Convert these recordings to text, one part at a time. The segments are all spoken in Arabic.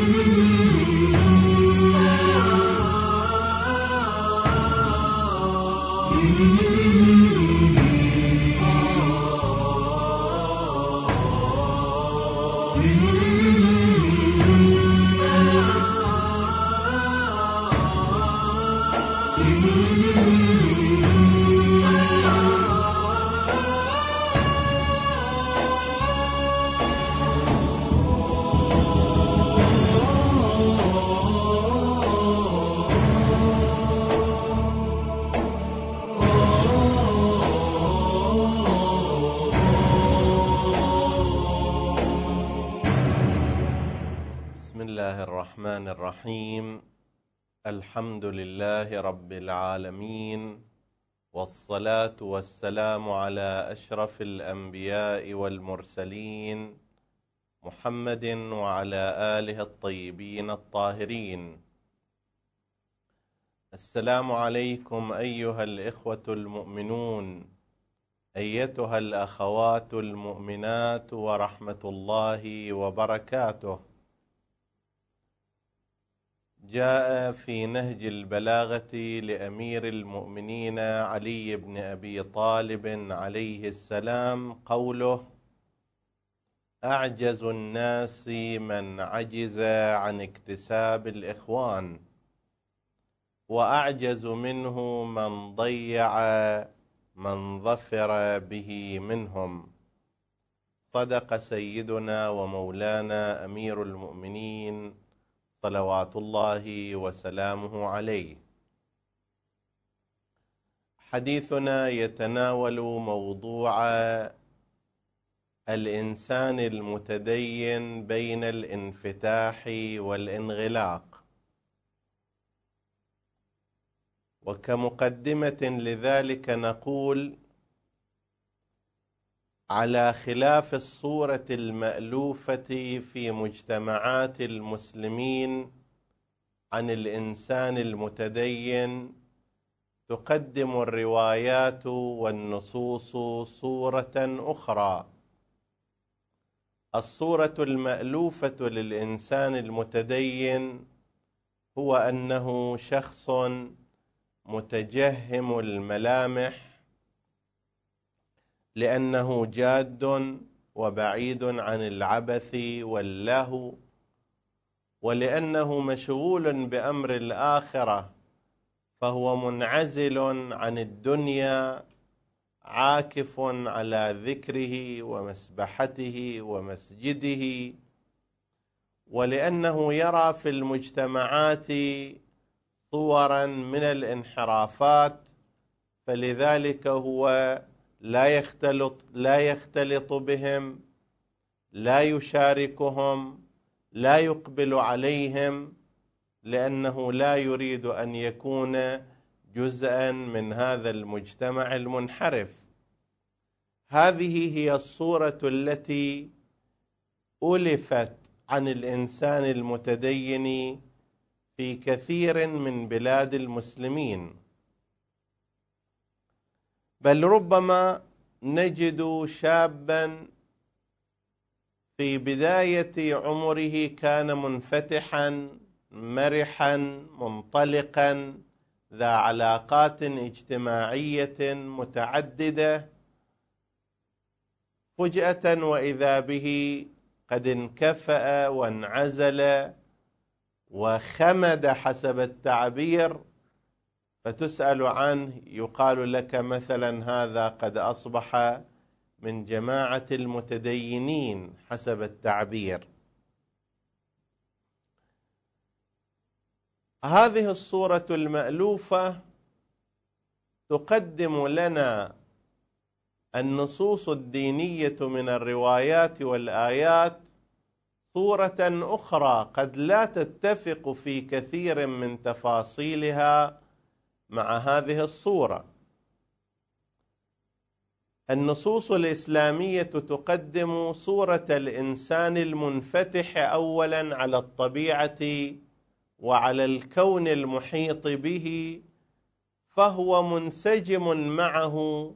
بسم الله الرحمن الرحيم. الحمد لله رب العالمين، والصلاة والسلام على أشرف الأنبياء والمرسلين محمد وعلى آله الطيبين الطاهرين. السلام عليكم أيها الإخوة المؤمنون، أيتها الأخوات المؤمنات، ورحمة الله وبركاته. جاء في نهج البلاغة لأمير المؤمنين علي بن أبي طالب عليه السلام قوله: أعجز الناس من عجز عن اكتساب الإخوان، وأعجز منه من ضيع من ظفر به منهم. صدق سيدنا ومولانا أمير المؤمنين صلوات الله وسلامه عليه. حديثنا يتناول موضوع الإنسان المتدين بين الانفتاح والانغلاق. وكمقدمة لذلك نقول: على خلاف الصورة المألوفة في مجتمعات المسلمين عن الإنسان المتدين، تقدم الروايات والنصوص صورة أخرى. الصورة المألوفة للإنسان المتدين هو أنه شخص متجهم الملامح، لأنه جاد وبعيد عن العبث واللهو، ولأنه مشغول بأمر الآخرة، فهو منعزل عن الدنيا، عاكف على ذكره ومسبحته ومسجده، ولأنه يرى في المجتمعات صورا من الانحرافات، فلذلك هو لا يختلط بهم، لا يشاركهم، لا يقبل عليهم، لأنه لا يريد أن يكون جزءا من هذا المجتمع المنحرف. هذه هي الصورة التي ألفت عن الإنسان المتدين في كثير من بلاد المسلمين، بل ربما نجد شابا في بداية عمره كان منفتحا مرحا منطلقا ذا علاقات اجتماعية متعددة، فجأة وإذا به قد انكفأ وانعزل وخمد حسب التعبير، فتسأل عنه يقال لك مثلا هذا قد أصبح من جماعة المتدينين حسب التعبير. هذه الصورة المألوفة تقدم لنا النصوص الدينية من الروايات والآيات صورة أخرى قد لا تتفق في كثير من تفاصيلها مع هذه الصورة. النصوص الإسلامية تقدم صورة الإنسان المنفتح أولا على الطبيعة وعلى الكون المحيط به، فهو منسجم معه،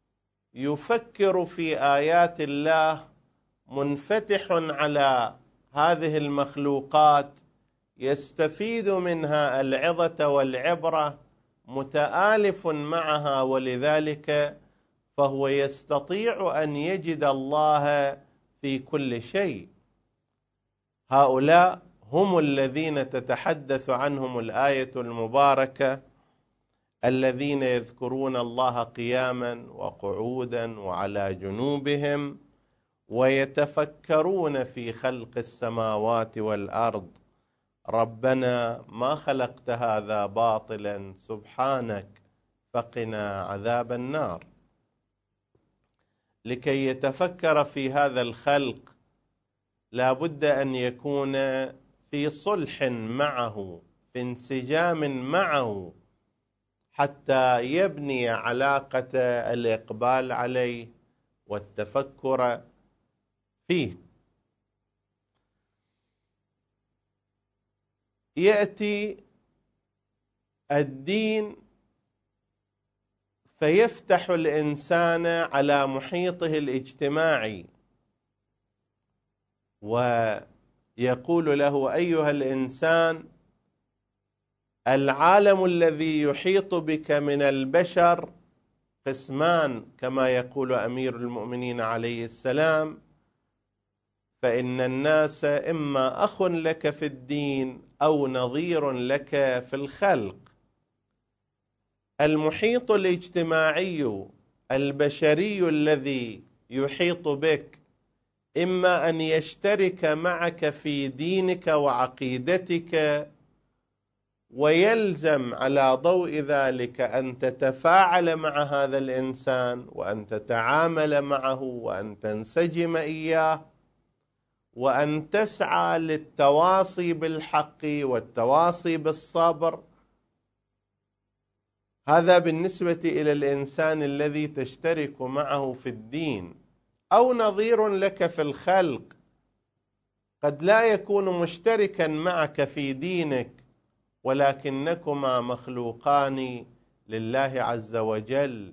يفكر في آيات الله، منفتح على هذه المخلوقات يستفيد منها العظة والعبرة، متآلف معها، ولذلك فهو يستطيع أن يجد الله في كل شيء. هؤلاء هم الذين تتحدث عنهم الآية المباركة: الذين يذكرون الله قياما وقعودا وعلى جنوبهم ويتفكرون في خلق السماوات والأرض ربنا ما خلقت هذا باطلا سبحانك فقنا عذاب النار. لكي يتفكر في هذا الخلق لا بد أن يكون في صلح معه، في انسجام معه، حتى يبني علاقة الإقبال عليه والتفكر فيه. يأتي الدين فيفتح الإنسان على محيطه الاجتماعي ويقول له: أيها الإنسان، العالم الذي يحيط بك من البشر قسمان كما يقول أمير المؤمنين عليه السلام، فإن الناس إما أخ لك في الدين أو نظير لك في الخلق. المحيط الاجتماعي البشري الذي يحيط بك إما أن يشترك معك في دينك وعقيدتك، ويلزم على ضوء ذلك أن تتفاعل مع هذا الإنسان وأن تتعامل معه وأن تنسجم إياه وأن تسعى للتواصي بالحق والتواصي بالصبر. هذا بالنسبة إلى الإنسان الذي تشترك معه في الدين. أو نظير لك في الخلق، قد لا يكون مشتركا معك في دينك ولكنكما مخلوقان لله عز وجل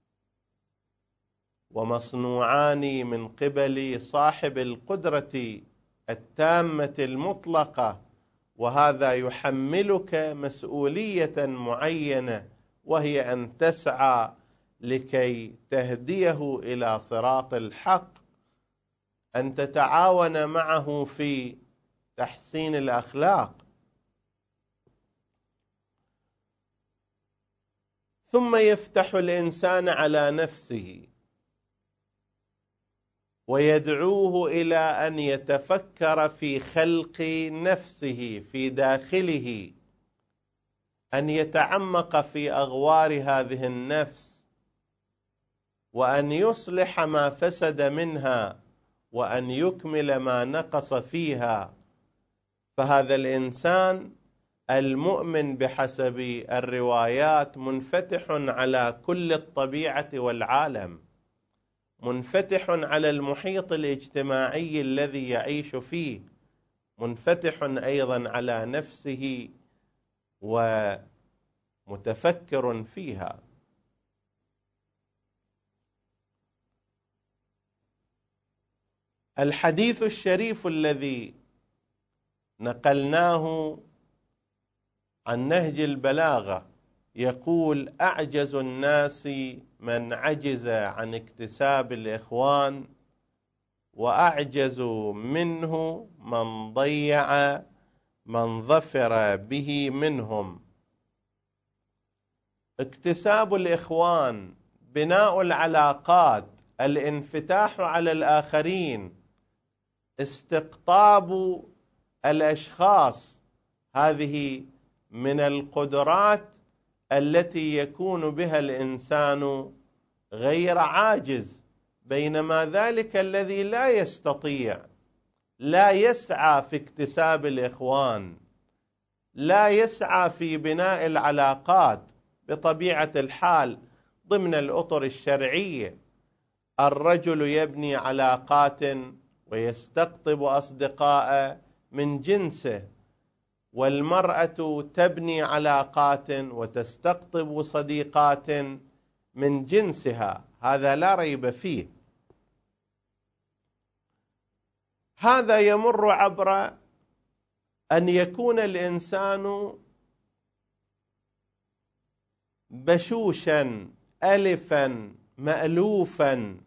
ومصنوعان من قبل صاحب القدرة التامة المطلقة، وهذا يحملك مسؤولية معينة، وهي أن تسعى لكي تهديه إلى صراط الحق، أن تتعاون معه في تحسين الأخلاق. ثم يفتح الإنسان على نفسه ويدعوه إلى أن يتفكر في خلق نفسه في داخله، أن يتعمق في أغوار هذه النفس وأن يصلح ما فسد منها وأن يكمل ما نقص فيها. فهذا الإنسان المؤمن بحسب الروايات منفتح على كل الطبيعة والعالم، منفتح على المحيط الاجتماعي الذي يعيش فيه، منفتح أيضا على نفسه ومتفكر فيها. الحديث الشريف الذي نقلناه عن نهج البلاغة يقول: أعجز الناس من عجز عن اكتساب الإخوان، وأعجز منه من ضيع من ظفر به منهم. اكتساب الإخوان، بناء العلاقات، الانفتاح على الآخرين، استقطاب الأشخاص، هذه من القدرات التي يكون بها الإنسان غير عاجز. بينما ذلك الذي لا يستطيع، لا يسعى في اكتساب الإخوان، لا يسعى في بناء العلاقات بطبيعة الحال ضمن الأطر الشرعية. الرجل يبني علاقات ويستقطب أصدقاء من جنسه، والمرأة تبني علاقات وتستقطب صديقات من جنسها، هذا لا ريب فيه. هذا يمر عبر أن يكون الإنسان بشوشا ألفا مألوفا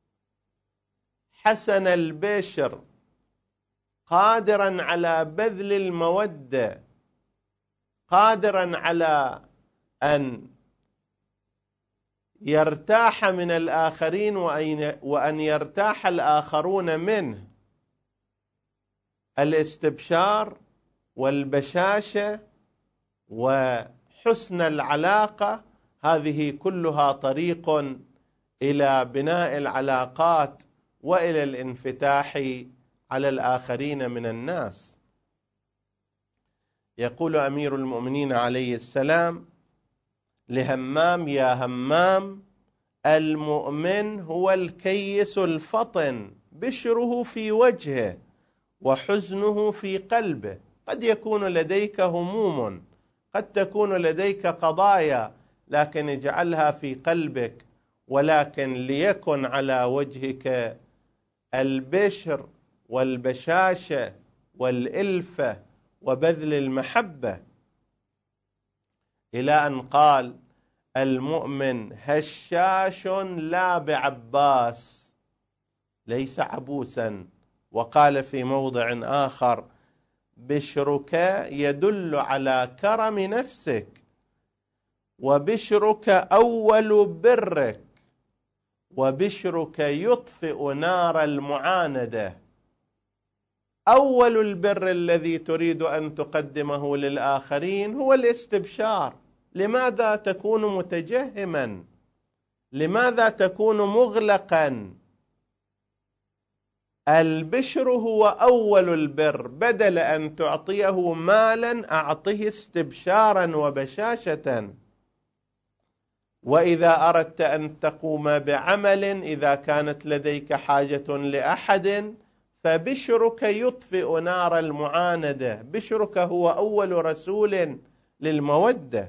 حسن البشر قادرا على بذل المودة، قادرا على أن يرتاح من الآخرين وأن يرتاح الآخرون منه. الاستبشار والبشاشة وحسن العلاقة هذه كلها طريق إلى بناء العلاقات وإلى الانفتاح على الآخرين من الناس. يقول أمير المؤمنين عليه السلام لهمام: يا همام، المؤمن هو الكيس الفطن، بشره في وجهه وحزنه في قلبه. قد يكون لديك هموم، قد تكون لديك قضايا، لكن اجعلها في قلبك، ولكن ليكن على وجهك البشر والبشاشة والإلفة وبذل المحبة. إلى أن قال: المؤمن هشاش لا بعباس، ليس عبوسا. وقال في موضع آخر: بشرك يدل على كرم نفسك، وبشرك أول برك، وبشرك يطفئ نار المعاندة. أول البر الذي تريد أن تقدمه للآخرين هو الاستبشار. لماذا تكون متجهما؟ لماذا تكون مغلقا؟ البشر هو أول البر، بدل أن تعطيه مالا أعطه استبشارا وبشاشة. وإذا أردت أن تقوم بعمل، إذا كانت لديك حاجة لأحد، فبشرك يطفئ نار المعاندة. بشرك هو أول رسول للمودة.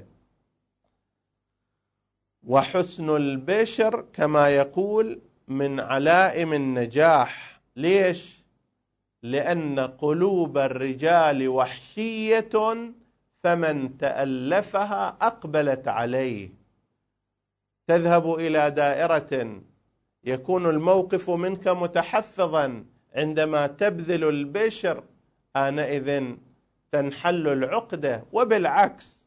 وحسن البشر كما يقول من علائم النجاح. ليش؟ لأن قلوب الرجال وحشية، فمن تألفها أقبلت عليه. تذهب إلى دائرة يكون الموقف منك متحفظا، عندما تبذل البشر آنئذ تنحل العقدة. وبالعكس،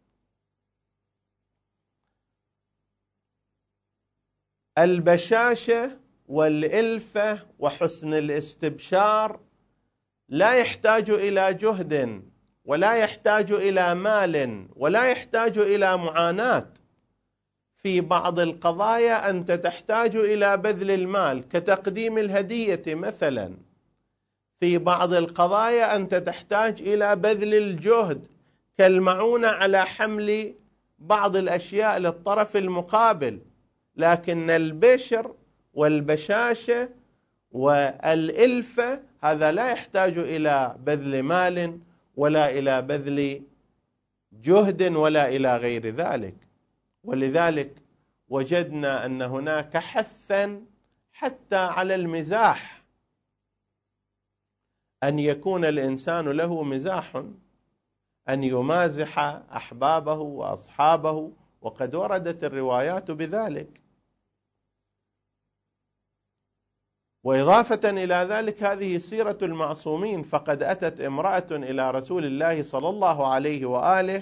البشاشة والإلفة وحسن الاستبشار لا يحتاج إلى جهد، ولا يحتاج إلى مال، ولا يحتاج إلى معاناة. في بعض القضايا أنت تحتاج إلى بذل المال كتقديم الهدية مثلا. في بعض القضايا أنت تحتاج إلى بذل الجهد كالمعونة على حمل بعض الأشياء للطرف المقابل. لكن البشر والبشاشة والإلفة هذا لا يحتاج إلى بذل مال، ولا إلى بذل جهد، ولا إلى غير ذلك. ولذلك وجدنا أن هناك حثا حتى على المزاح، أن يكون الإنسان له مزاح، أن يمازح أحبابه وأصحابه، وقد وردت الروايات بذلك. وإضافة إلى ذلك هذه سيرة المعصومين. فقد أتت امرأة إلى رسول الله صلى الله عليه وآله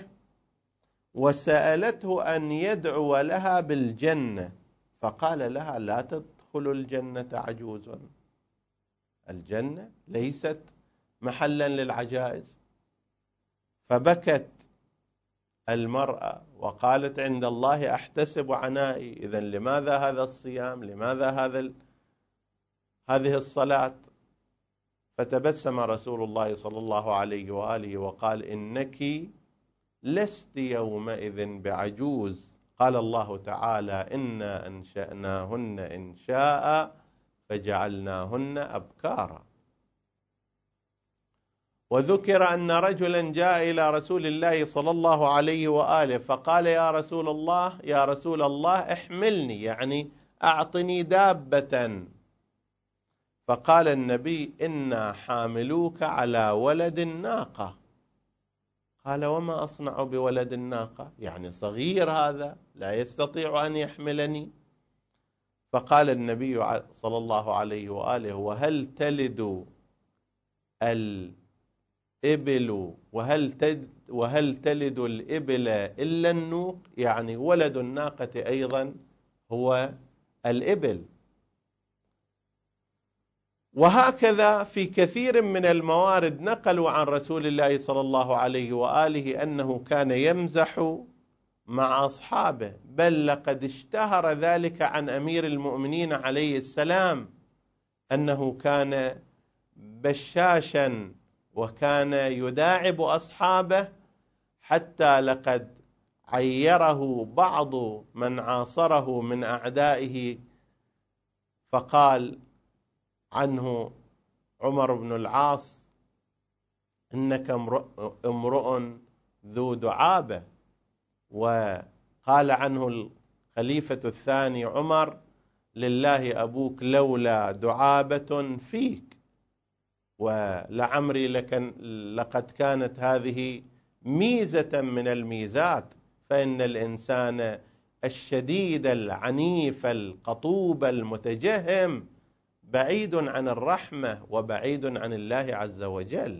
وسألته أن يدعو لها بالجنة، فقال لها: لا تدخل الجنة عجوز، الجنة ليست محلا للعجائز. فبكت المرأة وقالت: عند الله أحتسب عنائي. إذن لماذا هذا الصيام؟ لماذا هذه الصلاة؟ فتبسم رسول الله صلى الله عليه وآله وقال: إنك لست يومئذ بعجوز. قال الله تعالى: إنا أنشأناهن إنشاء فجعلناهن أبكارا. وذكر أن رجلا جاء إلى رسول الله صلى الله عليه وآله فقال: يا رسول الله احملني، يعني أعطني دابة. فقال النبي: إنا حاملوك على ولد الناقة. قال: وما أصنع بولد الناقة؟ يعني صغير هذا لا يستطيع أن يحملني. فقال النبي صلى الله عليه وآله: وهل تلد الإبل وهل تلد الإبل إلا النوق؟ يعني ولد الناقة أيضا هو الإبل. وهكذا في كثير من الموارد نقلوا عن رسول الله صلى الله عليه وآله أنه كان يمزح مع أصحابه، بل لقد اشتهر ذلك عن أمير المؤمنين عليه السلام أنه كان بشاشا وكان يداعب أصحابه، حتى لقد عيره بعض من عاصره من أعدائه، فقال عنه عمر بن العاص: إنك امرؤ ذو دعابة. وقال عنه الخليفة الثاني عمر: لله أبوك لولا دعابة فيك. ولعمري لقد كانت هذه ميزة من الميزات، فإن الإنسان الشديد العنيف القطوب المتجهم بعيد عن الرحمة وبعيد عن الله عز وجل.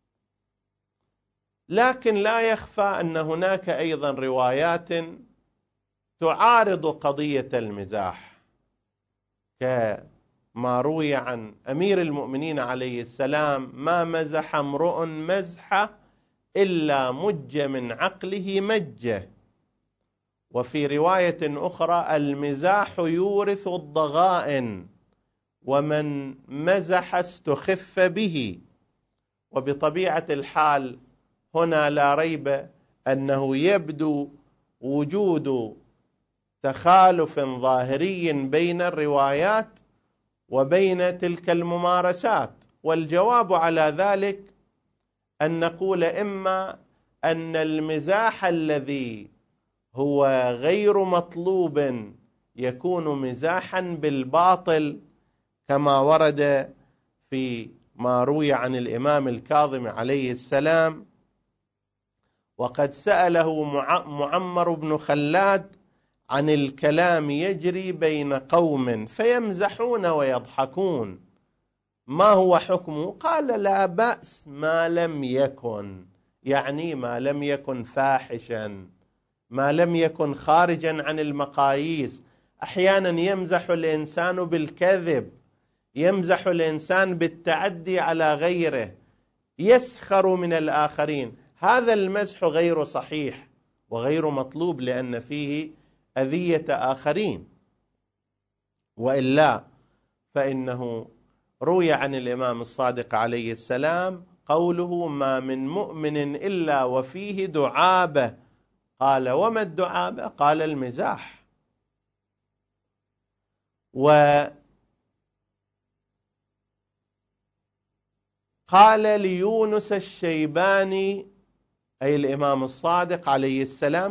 لكن لا يخفى أن هناك أيضا روايات تعارض قضية المزاح، كما روي عن أمير المؤمنين عليه السلام: ما مزح امرؤ مزحة إلا مج من عقله مجه. وفي رواية أخرى: المزاح يورث الضغائن، ومن مزح استخف به. وبطبيعة الحال هنا لا ريب أنه يبدو وجود تخالف ظاهري بين الروايات وبين تلك الممارسات، والجواب على ذلك أن نقول: إما أن المزاح الذي هو غير مطلوب يكون مزاحا بالباطل، كما ورد في ما روي عن الإمام الكاظم عليه السلام: وقد سأله معمر بن خلاد عن الكلام يجري بين قوم فيمزحون ويضحكون، ما هو حكمه؟ قال: لا بأس ما لم يكن، يعني ما لم يكن فاحشا، ما لم يكن خارجا عن المقاييس. أحيانا يمزح الإنسان بالكذب، يمزح الإنسان بالتعدي على غيره، يسخر من الآخرين. هذا المزح غير صحيح وغير مطلوب، لأن فيه أذية آخرين. وإلا فإنه روي عن الإمام الصادق عليه السلام قوله: ما من مؤمن إلا وفيه دعابة. قال: وما الدعابة؟ قال: المزاح. وقال ليونس الشيباني أي الإمام الصادق عليه السلام: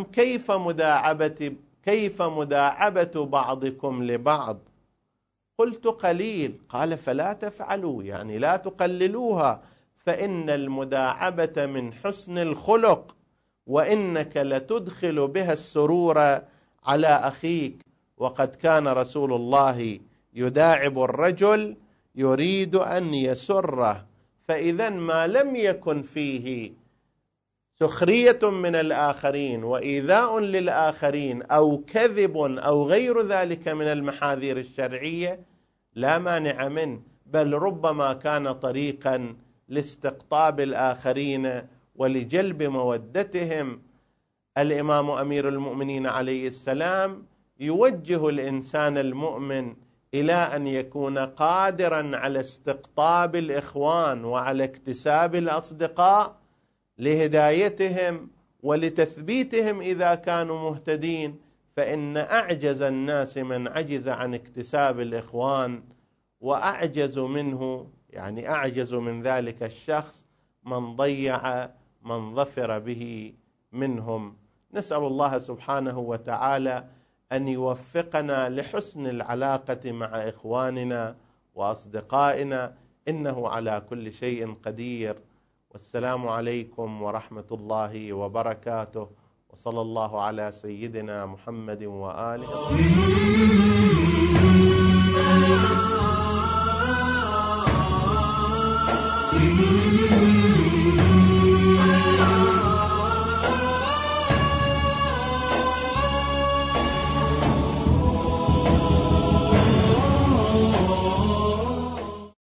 كيف مداعبة بعضكم لبعض؟ قلت: قليل. قال: فلا تفعلوا، يعني لا تقللوها، فإن المداعبة من حسن الخلق، وإنك لتدخل بها السرور على أخيك. وقد كان رسول الله يداعب الرجل يريد أن يسره، فإذا ما لم يكن فيه سخرية من الآخرين وإيذاء للآخرين أو كذب أو غير ذلك من المحاذير الشرعية لا مانع منه، بل ربما كان طريقا لاستقطاب الآخرين ولجلب مودتهم. الإمام أمير المؤمنين عليه السلام يوجه الإنسان المؤمن إلى أن يكون قادرا على استقطاب الإخوان وعلى اكتساب الأصدقاء لهدايتهم ولتثبيتهم إذا كانوا مهتدين. فإن أعجز الناس من عجز عن اكتساب الإخوان، وأعجز منه يعني أعجز من ذلك الشخص من ضيع من ظفر به منهم. نسأل الله سبحانه وتعالى أن يوفقنا لحسن العلاقة مع إخواننا وأصدقائنا، إنه على كل شيء قدير. والسلام عليكم ورحمة الله وبركاته، وصلى الله على سيدنا محمد وآله.